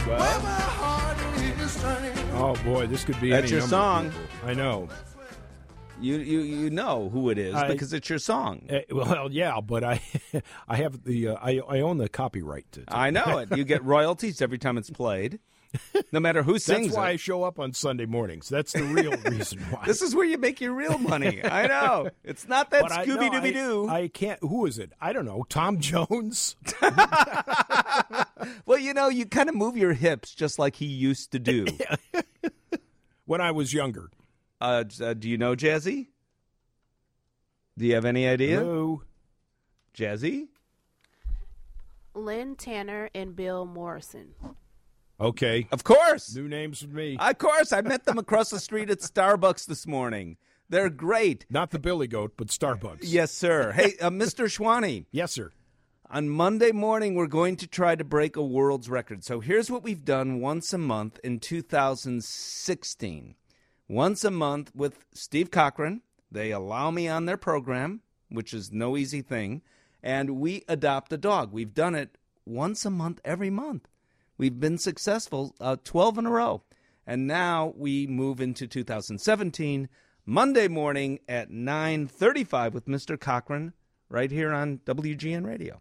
Oh, boy, this could be That's any your number of song. people. I know. You know who it is because it's your song. Well, yeah, but I have I own the copyright to it. I know it. You get royalties every time it's played, no matter who sings That's why it. I show up on Sunday mornings. That's the real reason why. This is where you make your real money. I know. It's not that Scooby-Dooby-Doo. I can't. Who is it? I don't know. Tom Jones? Well, you kind of move your hips just like he used to do. When I was younger. Do you know Jazzy? Do you have any idea? Hello? Jazzy? Lynn Tanner and Bill Morrison. Okay. Of course. New names for me. Of course. I met them across the street at Starbucks this morning. They're great. Not the Billy Goat, but Starbucks. Yes, sir. Hey, Mr. Schwanny. Yes, sir. On Monday morning, we're going to try to break a world's record. So here's what we've done once a month in 2016. Once a month with Steve Cochran. They allow me on their program, which is no easy thing, and we adopt a dog. We've done it once a month, every month. We've been successful 12 in a row. And now we move into 2017, Monday morning at 9:35 with Mr. Cochran right here on WGN Radio.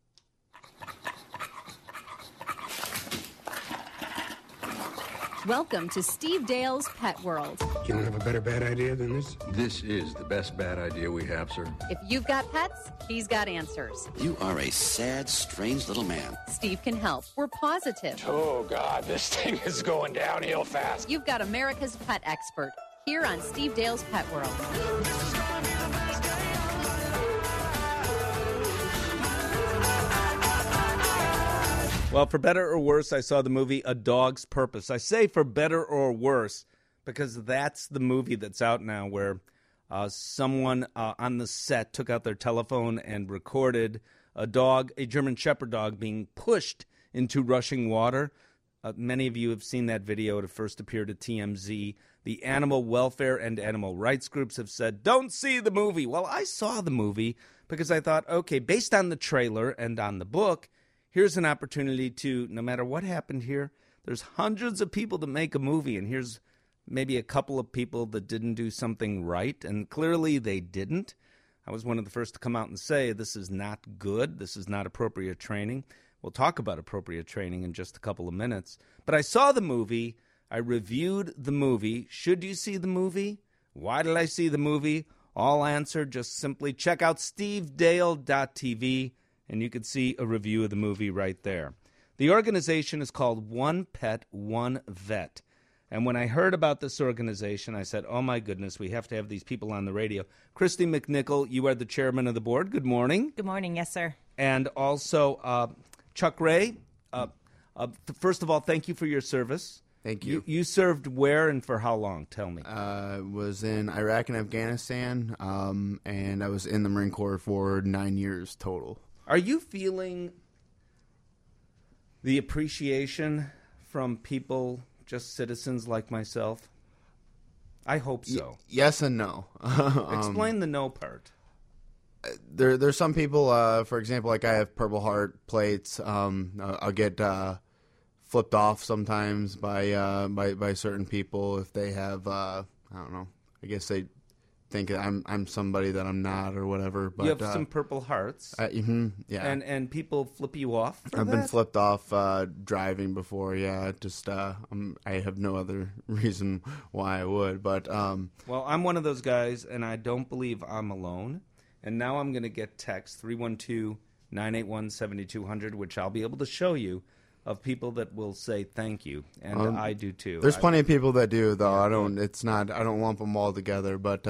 Welcome to Steve Dale's Pet World. You don't have a better bad idea than this? This is the best bad idea we have, sir. If you've got pets, he's got answers. You are a sad, strange little man. Steve can help. We're positive. Oh, God, this thing is going downhill fast. You've got America's pet expert here on Steve Dale's Pet World. Well, for better or worse, I saw the movie A Dog's Purpose. I say for better or worse because that's the movie that's out now where someone on the set took out their telephone and recorded a dog, a German Shepherd dog, being pushed into rushing water. Many of you have seen that video. It first appeared at TMZ. The animal welfare and animal rights groups have said, don't see the movie. Well, I saw the movie because I thought, okay, based on the trailer and on the book, here's an opportunity to, no matter what happened here, there's hundreds of people that make a movie, and here's maybe a couple of people that didn't do something right, and clearly they didn't. I was one of the first to come out and say, this is not good, this is not appropriate training. We'll talk about appropriate training in just a couple of minutes. But I saw the movie, I reviewed the movie. Should you see the movie? Why did I see the movie? All answered, just simply check out stevedale.tv. And you can see a review of the movie right there. The organization is called One Pet, One Vet. And when I heard about this organization, I said, oh, my goodness, we have to have these people on the radio. Christy McNichol, you are the chairman of the board. Good morning. Good morning. Yes, sir. And also Chuck Ray. First of all, thank you for your service. Thank you. You served where and for how long? Tell me. Was in Iraq and Afghanistan, and I was in the Marine Corps for 9 years total. Are you feeling the appreciation from people, just citizens like myself? I hope so. Yes and no. Explain the no part. There's some people, for example, like I have Purple Heart plates. I'll get flipped off sometimes by certain people if they have, I don't know, I guess they think I'm somebody that I'm not or whatever. But you have some Purple Hearts. Yeah. And people flip you off for I've that? been flipped off driving before, yeah. Just I have no other reason why I would. But well, I'm one of those guys, and I don't believe I'm alone. And now I'm going to get text, 312-981-7200, which I'll be able to show you, of people that will say thank you, and I do too. There's plenty of people that do, though. Yeah, I don't lump them all together, but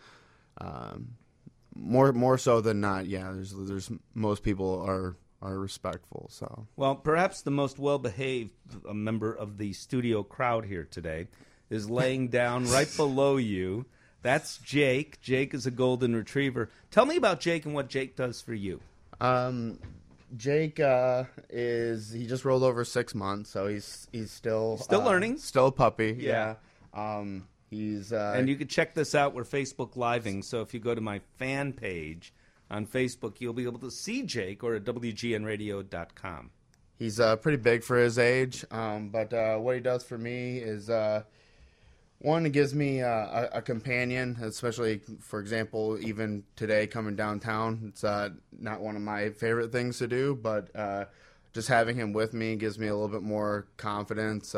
more so than not, yeah. There's most people are respectful. So well, perhaps the most well-behaved member of the studio crowd here today is laying down right below you. That's Jake. Jake is a golden retriever. Tell me about Jake and what Jake does for you. Jake he just rolled over 6 months, so he's still learning, still a puppy. Yeah. He's and you can check this out. We're Facebook Living, so if you go to my fan page on Facebook, you'll be able to see Jake or at WGNradio.com. He's pretty big for his age, but what he does for me is, one, it gives me a companion, especially, for example, even today coming downtown. It's not one of my favorite things to do, but just having him with me gives me a little bit more confidence.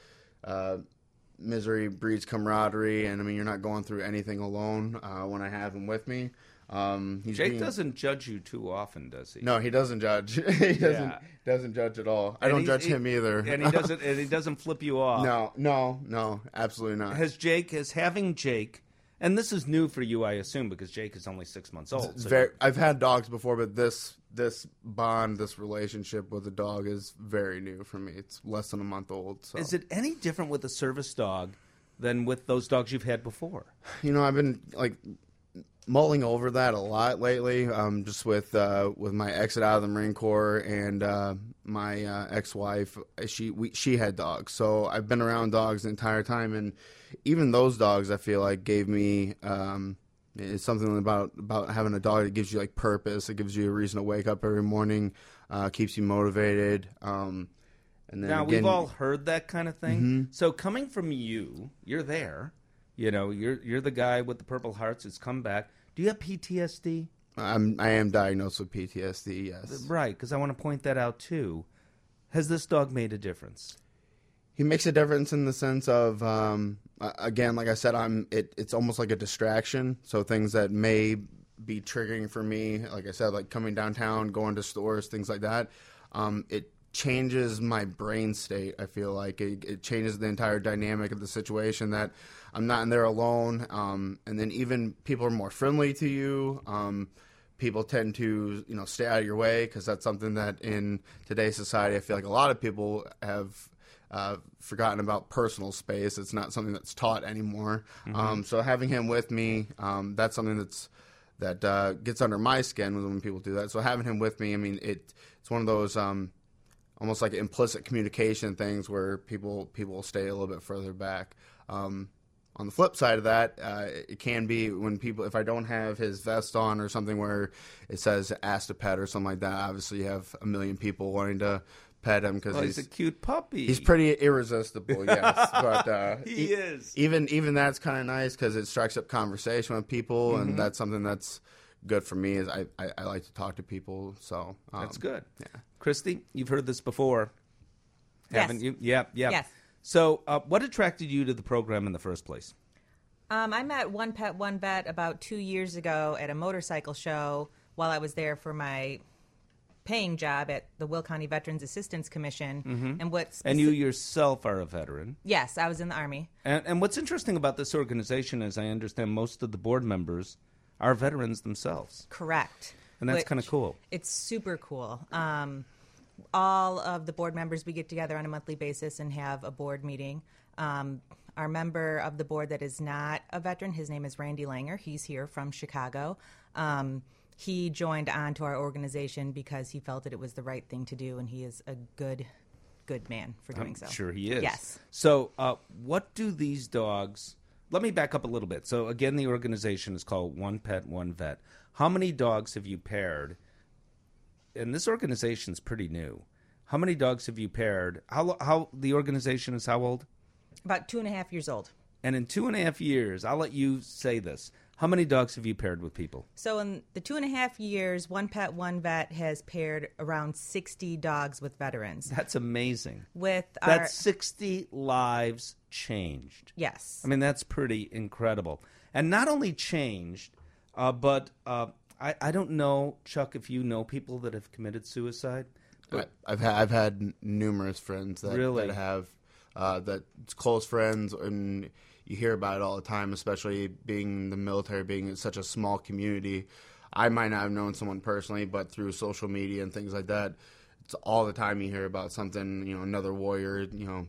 Misery breeds camaraderie, and I mean, you're not going through anything alone when I have him with me. Jake doesn't judge you too often, does he? No, he doesn't judge. He doesn't judge at all. I don't judge him either. And he doesn't flip you off. No, absolutely not. Having Jake, and this is new for you, I assume, because Jake is only 6 months old. So I've had dogs before, but this bond, this relationship with a dog is very new for me. It's less than a month old. So. Is it any different with a service dog than with those dogs you've had before? I've been mulling over that a lot lately, just with my exit out of the Marine Corps and my ex-wife. She had dogs, so I've been around dogs the entire time, and even those dogs I feel like gave me it's something about having a dog that gives you purpose. It gives you a reason to wake up every morning, keeps you motivated. And then now, again, we've all heard that kind of thing. Mm-hmm. So coming from you, you're there. You're the guy with the Purple Hearts who's come back. Do you have PTSD? I am diagnosed with PTSD, yes. Right, because I want to point that out too. Has this dog made a difference? He makes a difference in the sense of, again, like I said, it's almost like a distraction. So things that may be triggering for me, like I said, like coming downtown, going to stores, things like that, it changes my brain state. I feel like it changes the entire dynamic of the situation, that I'm not in there alone. And then even people are more friendly to you. People tend to, stay out of your way, because that's something that in today's society, I feel like a lot of people have forgotten about personal space. It's not something that's taught anymore. Mm-hmm. So having him with me, that's something that gets under my skin when people do that. So having him with me, I mean, it's one of those almost like implicit communication things where people will stay a little bit further back. On the flip side of that, it can be when people, if I don't have his vest on or something where it says ask to pet or something like that, obviously you have a million people wanting to pet him because he's a cute puppy. He's pretty irresistible, yes. But he is. Even that's kind of nice because it strikes up conversation with people, Mm-hmm. and that's something that's good for me. Is I like to talk to people, so that's good. Yeah. Christy, you've heard this before, haven't you? Yeah. Yes. So, what attracted you to the program in the first place? I met One Pet, One Vet about 2 years ago at a motorcycle show while I was there for my paying job at the Will County Veterans Assistance Commission. Mm-hmm. And you yourself are a veteran. Yes, I was in the Army. And what's interesting about this organization is I understand most of the board members are veterans themselves. Correct. And that's kind of cool. It's super cool. All of the board members, we get together on a monthly basis and have a board meeting. Our member of the board that is not a veteran, his name is Randy Langer. He's here from Chicago. He joined on to our organization because he felt that it was the right thing to do, and he is a good man for doing so. I'm sure he is. Yes. So what do these dogs... Let me back up a little bit. So, again, the organization is called One Pet, One Vet. How many dogs have you paired? And this organization is pretty new. How many dogs have you paired? How the organization is how old? About 2.5 years old. And in 2.5 years, I'll let you say this. How many dogs have you paired with people? So in the 2.5 years, One Pet, One Vet has paired around 60 dogs with veterans. That's amazing. That's 60 lives changed. Yes. I mean, that's pretty incredible. And not only changed, but I don't know, Chuck, if you know people that have committed suicide. But I've had numerous friends that have that's close friends, and you hear about it all the time, especially being in the military, being in such a small community. I might not have known someone personally, but through social media and things like that, it's all the time you hear about something, another warrior,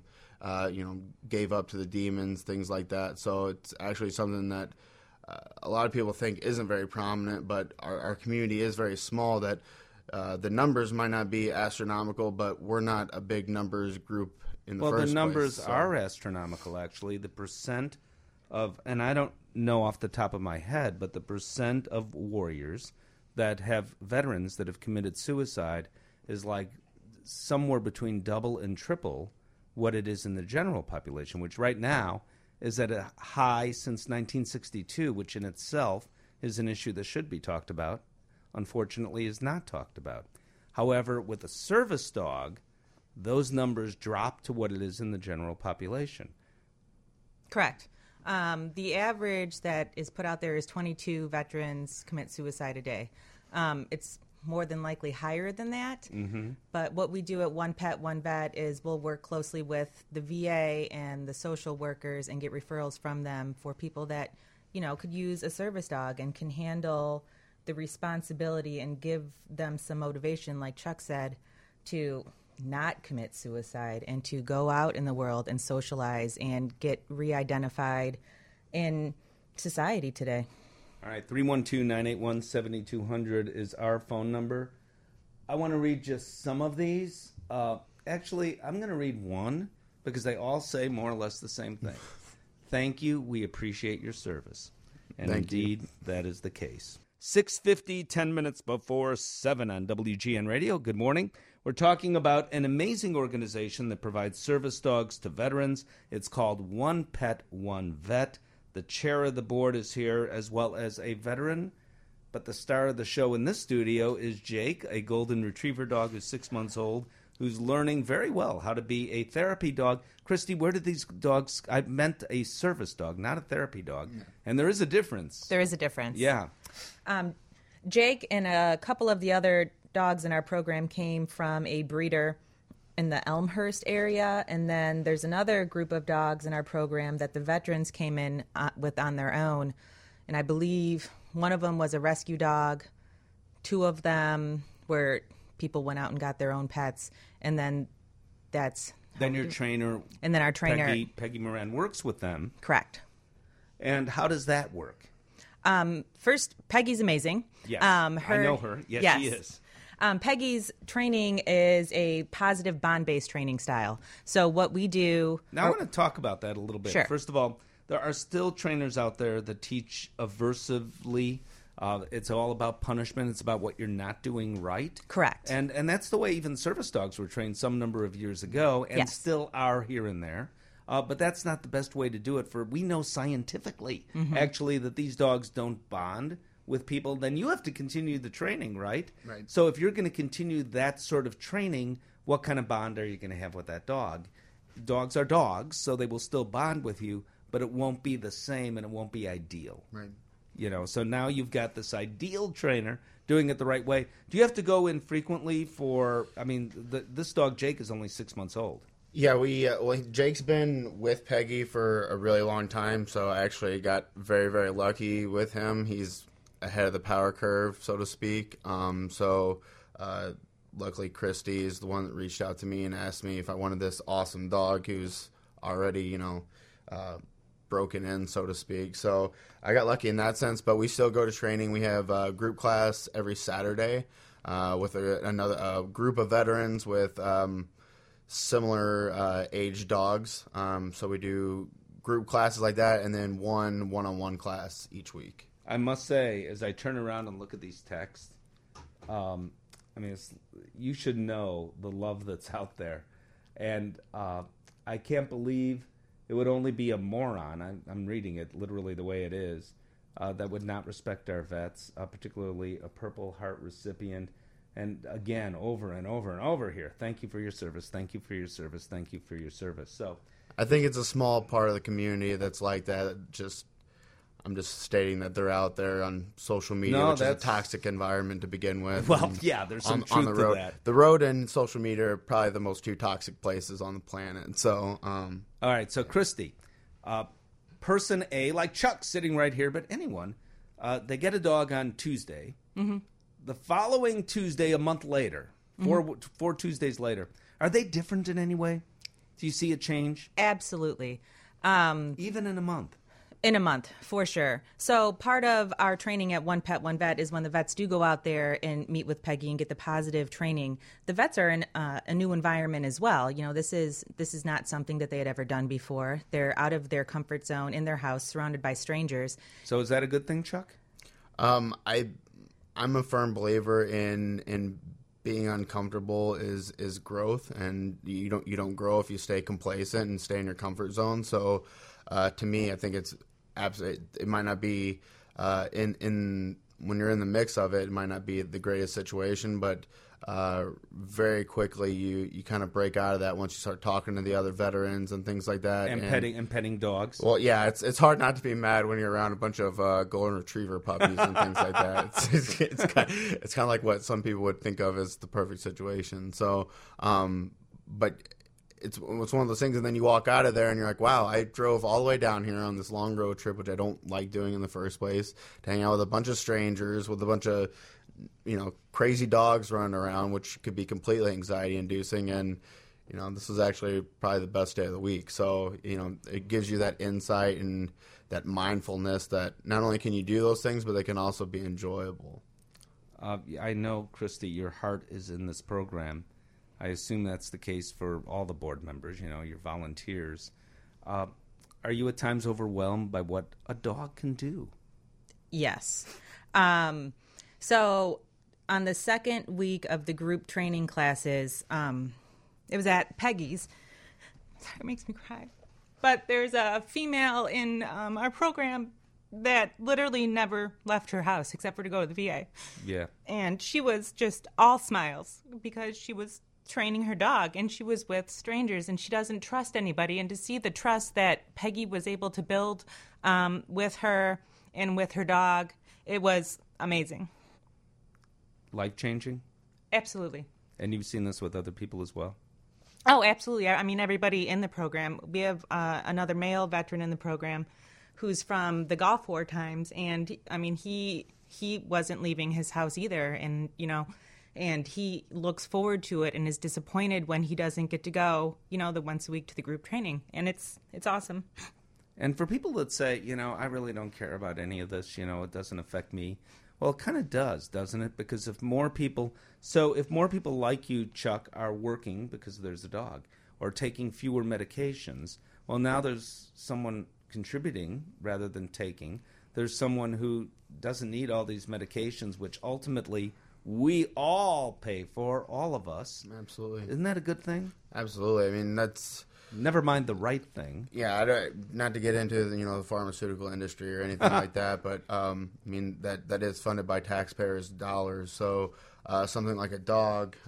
gave up to the demons, things like that. So it's actually something that a lot of people think isn't very prominent, but our community is very small, that the numbers might not be astronomical, but we're not a big numbers group in the first place. Well, the numbers are astronomical, actually. The percent of, and I don't know off the top of my head, but the percent of warriors that have veterans that have committed suicide is like somewhere between double and triple what it is in the general population, which right now is at a high since 1962, which in itself is an issue that should be talked about. Unfortunately, is not talked about. However, with a service dog, those numbers drop to what it is in the general population. Correct. The average that is put out there is 22 veterans commit suicide a day. It's more than likely higher than that. Mm-hmm. But what we do at One Pet, One Vet is we'll work closely with the VA and the social workers and get referrals from them for people that, could use a service dog and can handle the responsibility and give them some motivation, like Chuck said, to not commit suicide and to go out in the world and socialize and get re-identified in society today. All right, 312-981-7200 is our phone number. I want to read just some of these. Actually, I'm going to read one because they all say more or less the same thing. Thank you. We appreciate your service. And indeed, that is the case. 6:50, 10 minutes before 7 on WGN Radio. Good morning. We're talking about an amazing organization that provides service dogs to veterans. It's called One Pet, One Vet. The chair of the board is here, as well as a veteran. But the star of the show in this studio is Jake, a golden retriever dog who's 6 months old, who's learning very well how to be a therapy dog. Christy, where did these dogs... I meant a service dog, not a therapy dog. Yeah. And there is a difference. There is a difference. Yeah. Jake and a couple of the other dogs in our program came from a breeder in the Elmhurst area, and then there's another group of dogs in our program that the veterans came in with on their own, and I believe one of them was a rescue dog, two of them were people went out and got their own pets, and then your trainer, and then our trainer Peggy Moran works with them. Correct. And how does that work? First, Peggy's amazing. Yes, I know her. Yes, she is. Peggy's training is a positive bond-based training style. So what we do... Now, I want to talk about that a little bit. Sure. First of all, there are still trainers out there that teach aversively. It's all about punishment. It's about what you're not doing right. Correct. And that's the way even service dogs were trained some number of years ago and yes. still are here and there. But that's not the best way to do it. We know scientifically, actually, that these dogs don't bond with people. Then you have to continue the training, right? Right. So if you're going to continue that sort of training, what kind of bond are you going to have with that dog? Dogs are dogs, so they will still bond with you, but it won't be the same and it won't be ideal. Right. So now you've got this ideal trainer doing it the right way. Do you have to go in frequently this dog, Jake, is only 6 months old. Yeah, Jake's been with Peggy for a really long time, so I actually got very, very lucky with him. He's ahead of the power curve, so to speak. Luckily, Christy is the one that reached out to me and asked me if I wanted this awesome dog who's already, broken in, so to speak. So I got lucky in that sense, but we still go to training. We have a group class every Saturday with another group of veterans with similar age dogs. So we do group classes like that and then one-on-one class each week. I must say, as I turn around and look at these texts, you should know the love that's out there. And I can't believe it would only be a moron, I'm reading it literally the way it is, that would not respect our vets, particularly a Purple Heart recipient. And again, over and over and over here, thank you for your service, thank you for your service, thank you for your service. So I think it's a small part of the community that's like that. I'm just stating that they're out there on social media, which is a toxic environment to begin with. Well, yeah, there's some truth on the road. To that. The road and social media are probably the most two toxic places on the planet. So, all right, so Christy, person A, like Chuck sitting right here, but anyone, they get a dog on Tuesday. Mm-hmm. The following Tuesday, a month later, four Tuesdays later, are they different in any way? Do you see a change? Absolutely. Even in a month? In a month, for sure. So part of our training at One Pet, One Vet is when the vets do go out there and meet with Peggy and get the positive training. The vets are in a new environment as well. This is not something that they had ever done before. They're out of their comfort zone in their house, surrounded by strangers. So is that a good thing, Chuck? I'm a firm believer in being uncomfortable is growth, and you don't grow if you stay complacent and stay in your comfort zone. So to me, I think it's it might not be in when you're in the mix of it might not be the greatest situation, but very quickly you kind of break out of that once you start talking to the other veterans and things like that, and petting dogs. Well, yeah, it's hard not to be mad when you're around a bunch of golden retriever puppies and things like that. It's kind of like what some people would think of as the perfect situation. So, but it's one of those things, and then you walk out of there and you're like, wow, I drove all the way down here on this long road trip, which I don't like doing in the first place, to hang out with a bunch of strangers, with a bunch of crazy dogs running around, which could be completely anxiety inducing. And, this is actually probably the best day of the week. So, it gives you that insight and that mindfulness that not only can you do those things, but they can also be enjoyable. I know, Christy, your heart is in this program. I assume that's the case for all the board members, your volunteers. Are you at times overwhelmed by what a dog can do? Yes. So on the second week of the group training classes, it was at Peggy's. Sorry, it makes me cry. But there's a female in our program that literally never left her house except for to go to the VA. Yeah. And she was just all smiles because she was training her dog, and she was with strangers, and she doesn't trust anybody. And to see the trust that Peggy was able to build with her and with her dog, it was amazing. Life-changing? Absolutely. And you've seen this with other people as well? Oh, absolutely. I mean, everybody in the program. We have another male veteran in the program who's from the Gulf War times, and I mean, he wasn't leaving his house either, and and he looks forward to it and is disappointed when he doesn't get to go, the once a week to the group training. And it's awesome. And for people that say, I really don't care about any of this, it doesn't affect me. Well, it kind of does, doesn't it? Because if more people like you, Chuck, are working because there's a dog or taking fewer medications, well, now there's someone contributing rather than taking. There's someone who doesn't need all these medications, which ultimately we all pay for, all of us. Absolutely. Isn't that a good thing? Absolutely. I mean, that's... Never mind the right thing. Yeah, not to get into the pharmaceutical industry or anything like that, but I mean that is funded by taxpayers' dollars. So something like a dog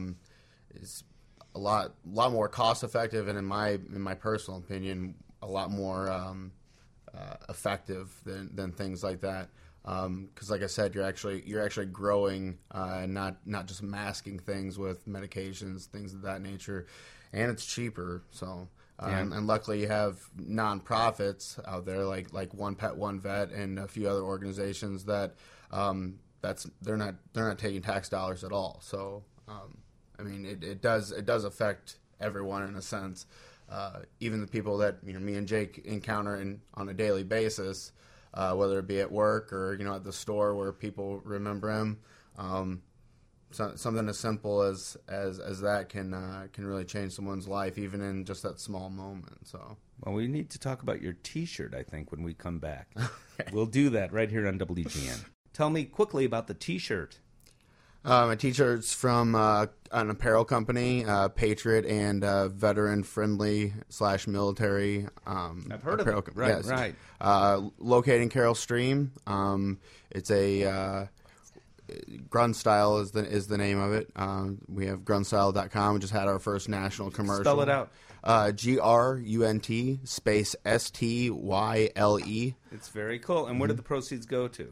is a lot more cost effective, and in my personal opinion, a lot more effective than things like that. Because, like I said, you're actually growing, and not just masking things with medications, things of that nature, and it's cheaper. So, and luckily you have nonprofits out there like One Pet One Vet and a few other organizations that they're not taking tax dollars at all. So, I mean, it does affect everyone in a sense, even the people that me and Jake encounter on a daily basis. Whether it be at work or at the store where people remember him, something as simple as that can really change someone's life, even in just that small moment. So, well, we need to talk about your T-shirt, I think, when we come back. We'll do that right here on WGN. Tell me quickly about the T-shirt. My T-shirt's from an apparel company, Patriot, and veteran-friendly / military. I've heard of it. Right, yes. Right. Located in Carroll Stream. It's a Grunstyle is the name of it. We have grunstyle.com. We just had our first national commercial. Spell it out. GRUNT space STYLE. It's very cool. And where did the proceeds go to?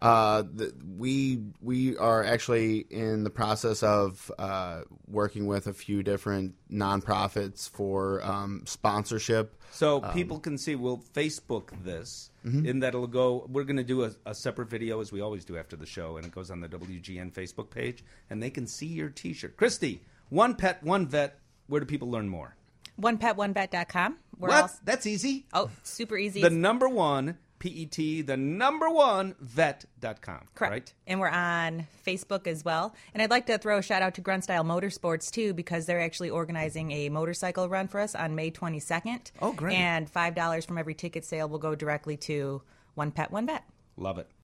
We are actually in the process of working with a few different nonprofits for sponsorship. So people can see. We'll Facebook this. In that it'll go. We're going to do a separate video, as we always do after the show, and it goes on the WGN Facebook page, and they can see your T-shirt. Christy, One Pet, One Vet. Where do people learn more? OnePet1Vet.com. What? That's easy. Oh, super easy. The number one, PET, the number one, vet.com. Correct. Right? And we're on Facebook as well. And I'd like to throw a shout out to Grunstyle Motorsports, too, because they're actually organizing a motorcycle run for us on May 22nd. Oh, great. And $5 from every ticket sale will go directly to One Pet, One Vet. Love it.